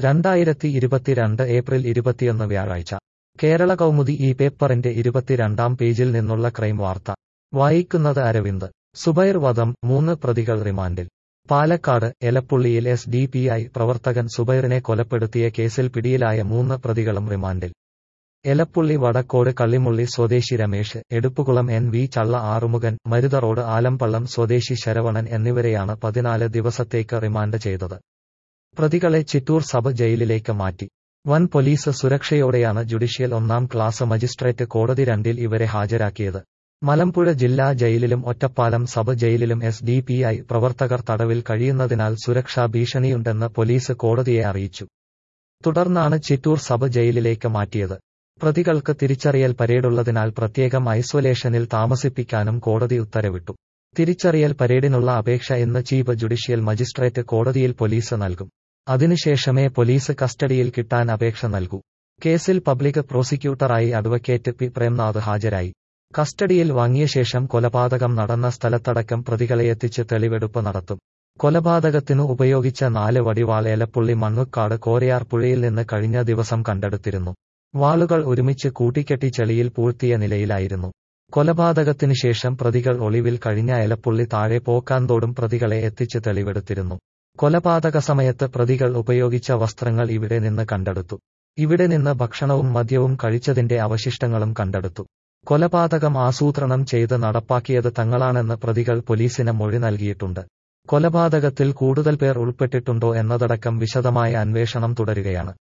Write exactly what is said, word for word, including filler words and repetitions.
രണ്ടായിരത്തി ഇരുപത്തിരണ്ട് ഏപ്രിൽ ഇരുപത്തിയൊന്ന് വ്യാഴാഴ്ച കേരള കൗമുദി ഈ പേപ്പറിന്റെ ഇരുപത്തിരണ്ടാം പേജിൽ നിന്നുള്ള ക്രൈം വാർത്ത വായിക്കുന്നത് അരവിന്ദ്. സുബൈർ വധം, മൂന്ന് പ്രതികൾ റിമാൻഡിൽ. പാലക്കാട് എലപ്പുള്ളിയിൽ എസ് ഡി പി ഐ പ്രവർത്തകൻ സുബൈറിനെ കൊലപ്പെടുത്തിയ കേസിൽ പിടിയിലായ മൂന്ന് പ്രതികളും റിമാൻഡിൽ. എലപ്പുള്ളി വടക്കോട് കള്ളിമുള്ളി സ്വദേശി Ramesh, Edupukulam N V Challa Arumukhan, Maruta road Alampallam സ്വദേശി ശരവണൻ എന്നിവരെയാണ് പതിനാല് ദിവസത്തേക്ക് റിമാൻഡ് ചെയ്തത്. പ്രതികളെ ചിറ്റൂർ സബ് ജയിലിലേക്ക് മാറ്റി. വൻ പോലീസ് സുരക്ഷയോടെയാണ് ജുഡീഷ്യൽ ഒന്നാം ക്ലാസ് മജിസ്ട്രേറ്റ് കോടതി രണ്ടിൽ ഇവരെ ഹാജരാക്കിയത്. മലമ്പുഴ ജില്ലാ ജയിലിലും ഒറ്റപ്പാലം സബ് ജയിലിലും എസ് ഡി പി ഐ പ്രവർത്തകർ തടവിൽ കഴിയുന്നതിനാൽ സുരക്ഷാ ഭീഷണിയുണ്ടെന്ന് പോലീസ് കോടതിയെ അറിയിച്ചു. തുടർന്നാണ് ചിറ്റൂർ സബ് ജയിലിലേക്ക് മാറ്റിയത്. പ്രതികൾക്ക് തിരിച്ചറിയൽ പരേഡുള്ളതിനാൽ പ്രത്യേകം ഐസൊലേഷനിൽ താമസിപ്പിക്കാനും കോടതി ഉത്തരവിട്ടു. തിരിച്ചറിയൽ പരേഡിനുള്ള അപേക്ഷ ഇന്ന് ചീഫ് ജുഡീഷ്യൽ മജിസ്ട്രേറ്റ് കോടതിയിൽ പോലീസ് നൽകും. അതിനുശേഷമേ പോലീസ് കസ്റ്റഡിയിൽ കിട്ടാൻ അപേക്ഷ നൽകൂ. കേസിൽ പബ്ലിക് പ്രോസിക്യൂട്ടറായി അഡ്വക്കേറ്റ് പി പ്രേംനാഥ് ഹാജരായി. കസ്റ്റഡിയിൽ വാങ്ങിയ ശേഷം കൊലപാതകം നടന്ന സ്ഥലത്തടക്കം പ്രതികളെ എത്തിച്ച് തെളിവെടുപ്പ് നടത്തും. കൊലപാതകത്തിനു ഉപയോഗിച്ച നാല് വടിവാൾ എലപ്പുള്ളി മണ്ണുക്കാട് കോരയാർ പുഴയിൽ നിന്ന് കഴിഞ്ഞ ദിവസം കണ്ടെടുത്തിരുന്നു. വാളുകൾ ഒരുമിച്ച് കൂട്ടിക്കെട്ടി ചെളിയിൽ പൂഴ്ത്തിയ നിലയിലായിരുന്നു. കൊലപാതകത്തിനു ശേഷം പ്രതികൾ ഒളിവിൽ കഴിഞ്ഞ എലപ്പുള്ളി താഴെ പോക്കാന്തോടും പ്രതികളെ എത്തിച്ച് തെളിവെടുത്തിരുന്നു. കൊലപാതക സമയത്ത് പ്രതികൾ ഉപയോഗിച്ച വസ്ത്രങ്ങൾ ഇവിടെ നിന്ന് കണ്ടെടുത്തു. ഇവിടെ നിന്ന് ഭക്ഷണവും മദ്യവും കഴിച്ചതിന്റെ അവശിഷ്ടങ്ങളും കണ്ടെടുത്തു. കൊലപാതകം ആസൂത്രണം ചെയ്ത് നടപ്പാക്കിയത് തങ്ങളാണെന്ന് പ്രതികൾ പോലീസിന് മൊഴി നൽകിയിട്ടുണ്ട്. കൊലപാതകത്തിൽ കൂടുതൽ പേർ ഉൾപ്പെട്ടിട്ടുണ്ടോ എന്നതടക്കം വിശദമായ അന്വേഷണം തുടരുകയാണ്.